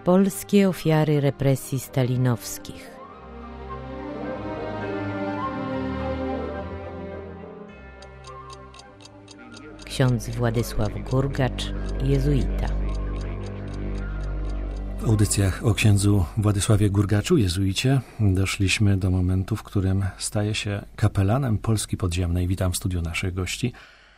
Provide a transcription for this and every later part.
Polskie ofiary represji stalinowskich. Ksiądz Władysław Gurgacz, jezuita. W audycjach o księdzu Władysławie Gurgaczu, jezuicie, doszliśmy do momentu, w którym staje się kapelanem Polski Podziemnej. Witam w studiu naszych gości,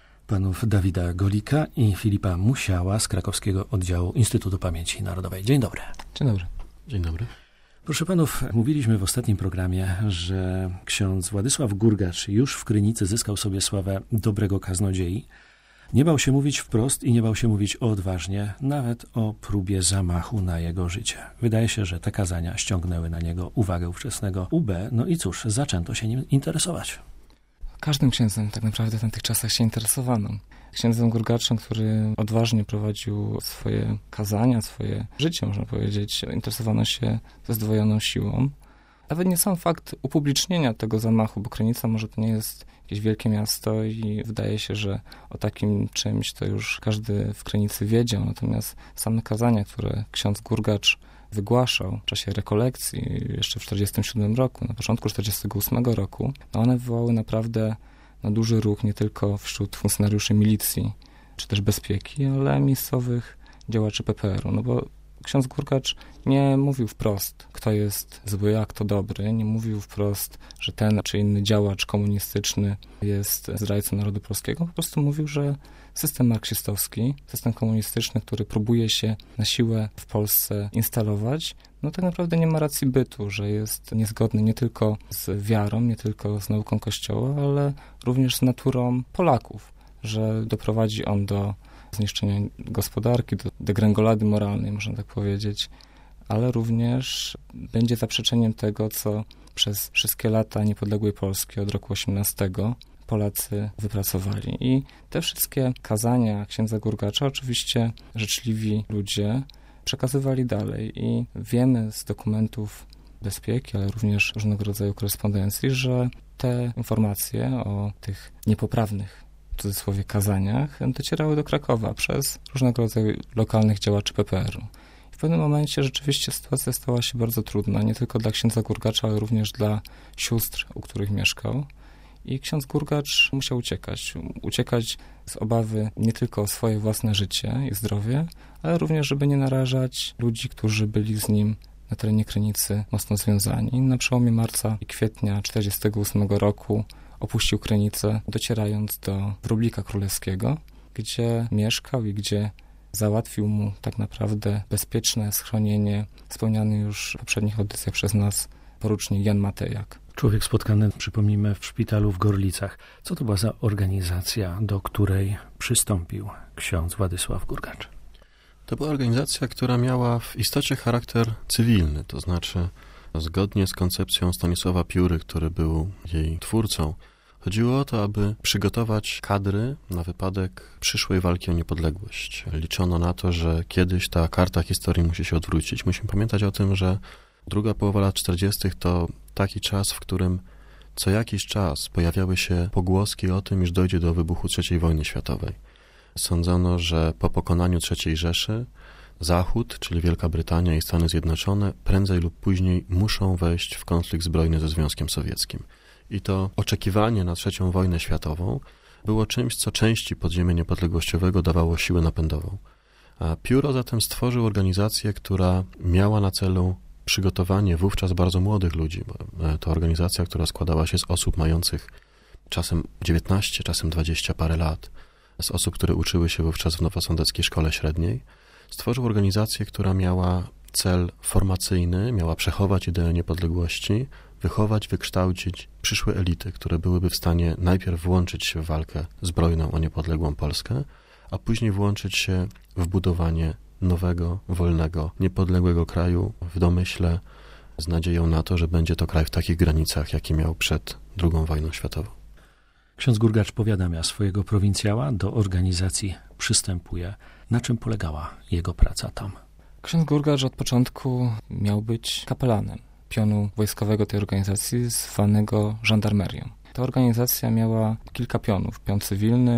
panów Dawida Golika i Filipa Musiała z krakowskiego oddziału Instytutu Pamięci Narodowej. Dzień dobry. Dzień dobry. Dzień dobry. Proszę panów, mówiliśmy w ostatnim programie, że ksiądz Władysław Gurgacz już w Krynicy zyskał sobie sławę dobrego kaznodziei. Nie bał się mówić wprost i nie bał się mówić odważnie, nawet o próbie zamachu na jego życie. Wydaje się, że te kazania ściągnęły na niego uwagę ówczesnego UB. No i cóż, zaczęto się nim interesować. Każdym księdzem tak naprawdę w tamtych czasach się interesowano. Księdzem Gurgaczem, który odważnie prowadził swoje kazania, swoje życie, można powiedzieć, interesowano się ze zdwojoną siłą. Nawet nie sam fakt upublicznienia tego zamachu, bo Krynica może to nie jest jakieś wielkie miasto i wydaje się, że o takim czymś to już każdy w Krynicy wiedział. Natomiast same kazania, które ksiądz Gurgacz wygłaszał w czasie rekolekcji jeszcze w 1947 roku, na początku 1948 roku, no one wywołały naprawdę duży ruch nie tylko wśród funkcjonariuszy milicji czy też bezpieki, ale miejscowych działaczy PPR-u. No bo ksiądz Gurgacz nie mówił wprost, kto jest zły, a kto dobry. Nie mówił wprost, że ten czy inny działacz komunistyczny jest zdrajcą narodu polskiego. Po prostu mówił, że system marksistowski, system komunistyczny, który próbuje się na siłę w Polsce instalować, no tak naprawdę nie ma racji bytu, że jest niezgodny nie tylko z wiarą, nie tylko z nauką Kościoła, ale również z naturą Polaków, że doprowadzi on do zniszczenia gospodarki, do degrengolady moralnej, można tak powiedzieć, ale również będzie zaprzeczeniem tego, co przez wszystkie lata niepodległej Polski od roku 18 Polacy wypracowali. I te wszystkie kazania księdza Gurgacza oczywiście życzliwi ludzie przekazywali dalej i wiemy z dokumentów bezpieki, ale również różnego rodzaju korespondencji, że te informacje o tych niepoprawnych w cudzysłowie kazaniach docierały do Krakowa przez różnego rodzaju lokalnych działaczy PPR-u. W pewnym momencie rzeczywiście sytuacja stała się bardzo trudna, nie tylko dla księdza Gurgacza, ale również dla sióstr, u których mieszkał. I ksiądz Gurgacz musiał uciekać. Uciekać z obawy nie tylko o swoje własne życie i zdrowie, ale również, żeby nie narażać ludzi, którzy byli z nim na terenie Krynicy mocno związani. Na przełomie marca i kwietnia 1948 roku opuścił Krynicę, docierając do Wróblika Królewskiego, gdzie mieszkał i gdzie załatwił mu tak naprawdę bezpieczne schronienie, wspomniany już w poprzednich audycjach przez nas porucznik Jan Matejak. Człowiek spotkany, przypomnijmy, w szpitalu w Gorlicach. Co to była za organizacja, do której przystąpił ksiądz Władysław Gurgacz? To była organizacja, która miała w istocie charakter cywilny, to znaczy zgodnie z koncepcją Stanisława Pióry, który był jej twórcą, chodziło o to, aby przygotować kadry na wypadek przyszłej walki o niepodległość. Liczono na to, że kiedyś ta karta historii musi się odwrócić. Musimy pamiętać o tym, że druga połowa lat 40. to taki czas, w którym co jakiś czas pojawiały się pogłoski o tym, iż dojdzie do wybuchu III wojny światowej. Sądzono, że po pokonaniu III Rzeszy Zachód, czyli Wielka Brytania i Stany Zjednoczone, prędzej lub później muszą wejść w konflikt zbrojny ze Związkiem Sowieckim. I to oczekiwanie na III wojnę światową było czymś, co części podziemia niepodległościowego dawało siłę napędową. A Pióro zatem stworzył organizację, która miała na celu przygotowanie wówczas bardzo młodych ludzi, bo to organizacja, która składała się z osób mających czasem 19, czasem 20 parę lat, z osób, które uczyły się wówczas w Nowosądeckiej Szkole Średniej. Stworzył organizację, która miała cel formacyjny, miała przechować ideę niepodległości, wychować, wykształcić przyszłe elity, które byłyby w stanie najpierw włączyć się w walkę zbrojną o niepodległą Polskę, a później włączyć się w budowanie nowego, wolnego, niepodległego kraju w domyśle z nadzieją na to, że będzie to kraj w takich granicach, jakie miał przed II wojną światową. Ksiądz Gurgacz powiadamia swojego prowincjała, do organizacji przystępuje. Na czym polegała jego praca tam? Ksiądz Gurgacz od początku miał być kapelanem pionu wojskowego tej organizacji, zwanego żandarmerią. Ta organizacja miała kilka pionów. Pion cywilny,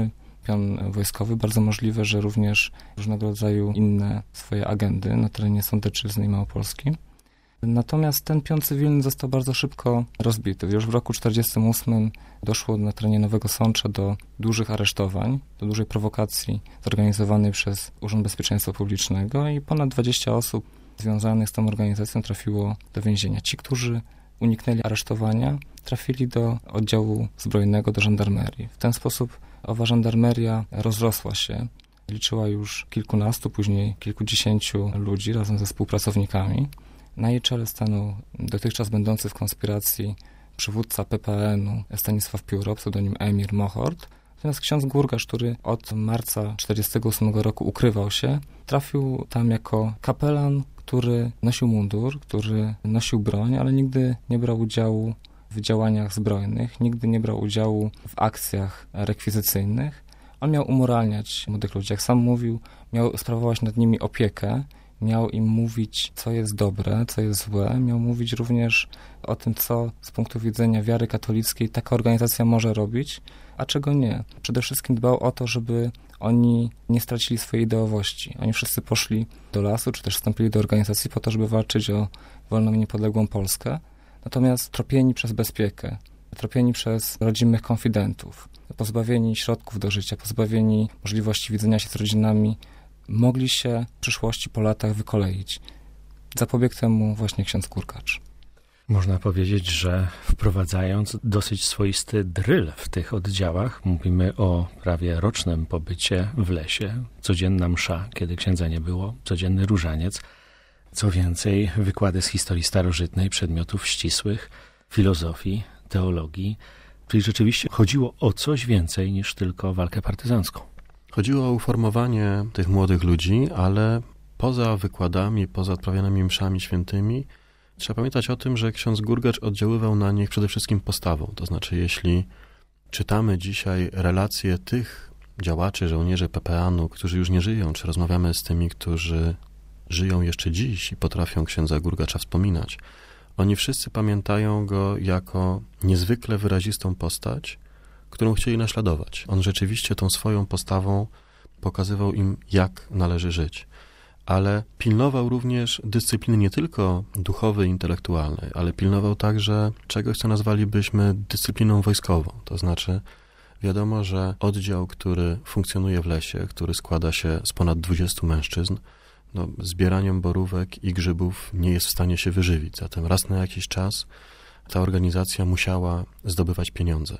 pion wojskowy. Bardzo możliwe, że również różnego rodzaju inne swoje agendy na terenie Sądeczyzny i Małopolski. Natomiast ten pion cywilny został bardzo szybko rozbity. Już w roku 1948 doszło na terenie Nowego Sącza do dużych aresztowań, do dużej prowokacji zorganizowanej przez Urząd Bezpieczeństwa Publicznego i ponad 20 osób związanych z tą organizacją trafiło do więzienia. Ci, którzy uniknęli aresztowania, trafili do oddziału zbrojnego, do żandarmerii. W ten sposób owa żandarmeria rozrosła się. Liczyła już kilkunastu, później kilkudziesięciu ludzi razem ze współpracownikami. Na jej czele stanął dotychczas będący w konspiracji przywódca PPN-u Stanisław Pióro, pseudonim Emir Mohort. Natomiast ksiądz Gurgacz, który od marca 1948 roku ukrywał się, trafił tam jako kapelan, który nosił mundur, który nosił broń, ale nigdy nie brał udziału w działaniach zbrojnych, nigdy nie brał udziału w akcjach rekwizycyjnych. On miał umoralniać młodych ludzi, jak sam mówił, miał sprawować nad nimi opiekę, miał im mówić, co jest dobre, co jest złe, miał mówić również o tym, co z punktu widzenia wiary katolickiej taka organizacja może robić, a czego nie. Przede wszystkim dbał o to, żeby oni nie stracili swojej ideowości. Oni wszyscy poszli do lasu, czy też wstąpili do organizacji po to, żeby walczyć o wolną i niepodległą Polskę. Natomiast tropieni przez bezpiekę, tropieni przez rodzimych konfidentów, pozbawieni środków do życia, pozbawieni możliwości widzenia się z rodzinami, mogli się w przyszłości po latach wykoleić. Zapobiegł temu właśnie ksiądz Gurgacz. Można powiedzieć, że wprowadzając dosyć swoisty dryl w tych oddziałach, mówimy o prawie rocznym pobycie w lesie, codzienna msza, kiedy księdza nie było, codzienny różaniec, co więcej, wykłady z historii starożytnej, przedmiotów ścisłych, filozofii, teologii, czyli rzeczywiście chodziło o coś więcej niż tylko walkę partyzancką. Chodziło o uformowanie tych młodych ludzi, ale poza wykładami, poza odprawianymi mszami świętymi, trzeba pamiętać o tym, że ksiądz Gurgacz oddziaływał na nich przede wszystkim postawą. To znaczy, jeśli czytamy dzisiaj relacje tych działaczy, żołnierzy PPN-u, którzy już nie żyją, czy rozmawiamy z tymi, którzy żyją jeszcze dziś i potrafią księdza Gurgacza wspominać, oni wszyscy pamiętają go jako niezwykle wyrazistą postać, którą chcieli naśladować. On rzeczywiście tą swoją postawą pokazywał im, jak należy żyć. Ale pilnował również dyscypliny nie tylko duchowej, intelektualnej, ale pilnował także czegoś, co nazwalibyśmy dyscypliną wojskową. To znaczy, wiadomo, że oddział, który funkcjonuje w lesie, który składa się z ponad 20 mężczyzn, zbieraniem borówek i grzybów nie jest w stanie się wyżywić. Zatem raz na jakiś czas ta organizacja musiała zdobywać pieniądze.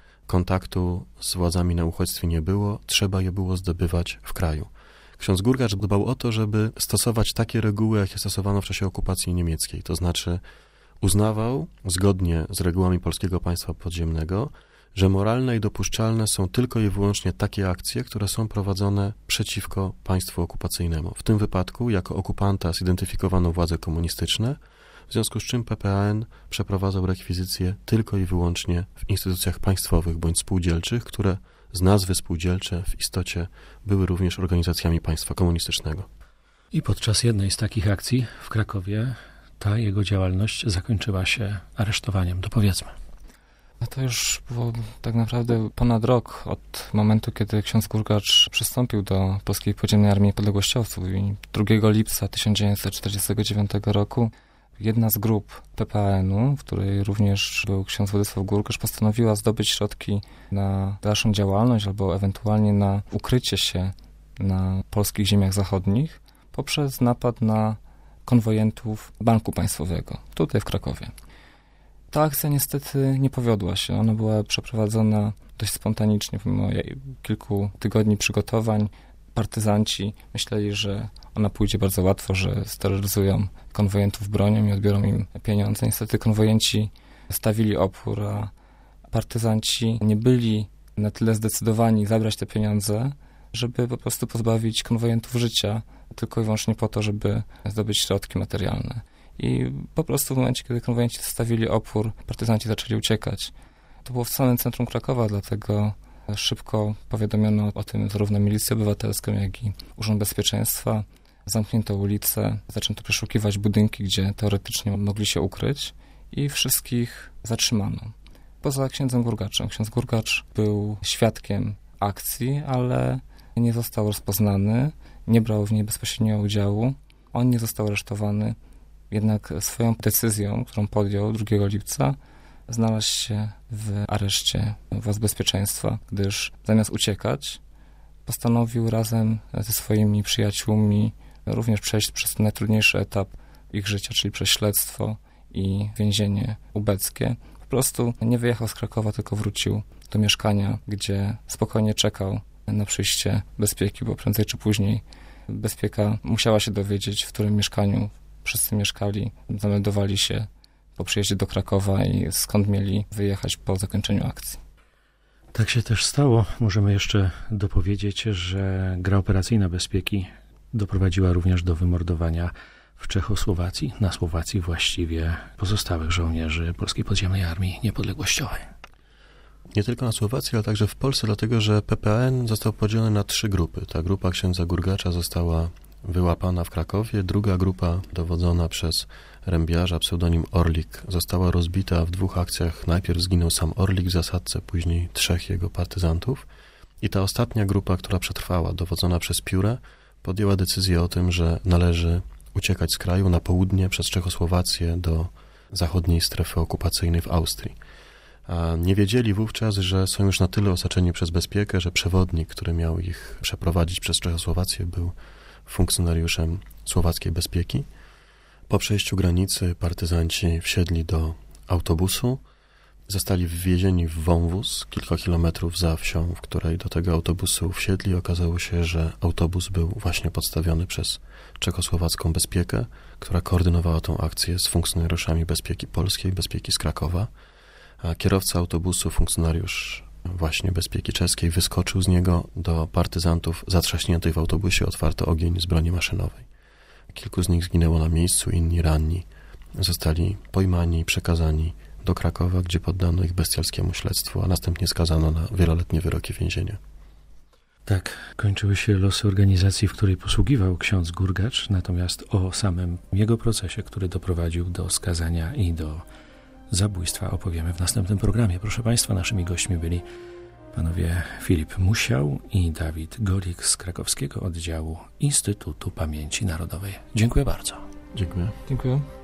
Kontaktu z władzami na uchodźstwie nie było, trzeba je było zdobywać w kraju. Ksiądz Gurgacz dbał o to, żeby stosować takie reguły, jakie stosowano w czasie okupacji niemieckiej. To znaczy uznawał, zgodnie z regułami Polskiego Państwa Podziemnego, że moralne i dopuszczalne są tylko i wyłącznie takie akcje, które są prowadzone przeciwko państwu okupacyjnemu. W tym wypadku jako okupanta zidentyfikowano władze komunistyczne, w związku z czym PPN przeprowadzał rekwizycje tylko i wyłącznie w instytucjach państwowych bądź spółdzielczych, które z nazwy spółdzielcze w istocie były również organizacjami państwa komunistycznego. I podczas jednej z takich akcji w Krakowie ta jego działalność zakończyła się aresztowaniem. Dopowiedzmy. No to już było tak naprawdę ponad rok od momentu, kiedy ksiądz Gurgacz przystąpił do Polskiej Podziemnej Armii Niepodległościowców i 2 lipca 1949 roku jedna z grup PPN-u, w której również był ksiądz Władysław Gurgacz, postanowiła zdobyć środki na dalszą działalność albo ewentualnie na ukrycie się na polskich ziemiach zachodnich poprzez napad na konwojentów Banku Państwowego, tutaj w Krakowie. Ta akcja niestety nie powiodła się. Ona była przeprowadzona dość spontanicznie, pomimo kilku tygodni przygotowań. Partyzanci myśleli, że ona pójdzie bardzo łatwo, że steroryzują konwojentów bronią i odbiorą im pieniądze. Niestety konwojenci stawili opór, a partyzanci nie byli na tyle zdecydowani zabrać te pieniądze, żeby po prostu pozbawić konwojentów życia, tylko i wyłącznie po to, żeby zdobyć środki materialne. I po prostu w momencie, kiedy konwojenci stawili opór, partyzanci zaczęli uciekać. To było w samym centrum Krakowa, dlatego szybko powiadomiono o tym zarówno Milicję Obywatelską, jak i Urząd Bezpieczeństwa. Zamknięto ulice, zaczęto przeszukiwać budynki, gdzie teoretycznie mogli się ukryć i wszystkich zatrzymano. Poza księdzem Gurgaczem. Ksiądz Gurgacz był świadkiem akcji, ale nie został rozpoznany, nie brał w niej bezpośrednio udziału. On nie został aresztowany, jednak swoją decyzją, którą podjął 2 lipca, znalazł się w areszcie władz bezpieczeństwa, gdyż zamiast uciekać, postanowił razem ze swoimi przyjaciółmi również przejść przez najtrudniejszy etap ich życia, czyli przez śledztwo i więzienie ubeckie. Po prostu nie wyjechał z Krakowa, tylko wrócił do mieszkania, gdzie spokojnie czekał na przyjście bezpieki, bo prędzej czy później bezpieka musiała się dowiedzieć, w którym mieszkaniu wszyscy mieszkali, zameldowali się po przyjeździe do Krakowa i skąd mieli wyjechać po zakończeniu akcji. Tak się też stało. Możemy jeszcze dopowiedzieć, że gra operacyjna bezpieki doprowadziła również do wymordowania w Czechosłowacji, na Słowacji właściwie, pozostałych żołnierzy Polskiej Podziemnej Armii Niepodległościowej. Nie tylko na Słowacji, ale także w Polsce, dlatego że PPN został podzielony na 3 grupy. Ta grupa księdza Gurgacza została wyłapana w Krakowie, druga grupa dowodzona przez rębiarza, pseudonim Orlik, została rozbita w 2 akcjach. Najpierw zginął sam Orlik w zasadce, później 3 jego partyzantów. I ta ostatnia grupa, która przetrwała, dowodzona przez Piórę, podjęła decyzję o tym, że należy uciekać z kraju na południe przez Czechosłowację do zachodniej strefy okupacyjnej w Austrii. A nie wiedzieli wówczas, że są już na tyle osaczeni przez bezpiekę, że przewodnik, który miał ich przeprowadzić przez Czechosłowację, był funkcjonariuszem słowackiej bezpieki. Po przejściu granicy partyzanci wsiedli do autobusu, zostali wwiezieni w wąwóz kilka kilometrów za wsią, w której do tego autobusu wsiedli. Okazało się, że autobus był właśnie podstawiony przez czechosłowacką bezpiekę, która koordynowała tą akcję z funkcjonariuszami bezpieki polskiej, bezpieki z Krakowa. A kierowca autobusu, funkcjonariusz właśnie bezpieki czeskiej, wyskoczył z niego do partyzantów zatrzaśniętych w autobusie, otwarto ogień z broni maszynowej. Kilku z nich zginęło na miejscu, inni ranni zostali pojmani i przekazani do Krakowa, gdzie poddano ich bestialskiemu śledztwu, a następnie skazano na wieloletnie wyroki więzienia. Tak kończyły się losy organizacji, w której posługiwał ksiądz Gurgacz, natomiast o samym jego procesie, który doprowadził do skazania i do zabójstwa, opowiemy w następnym programie. Proszę Państwa, naszymi gośćmi byli panowie Filip Musiał i Dawid Golik z krakowskiego oddziału Instytutu Pamięci Narodowej. Dziękuję bardzo. Dziękuję. Dziękuję.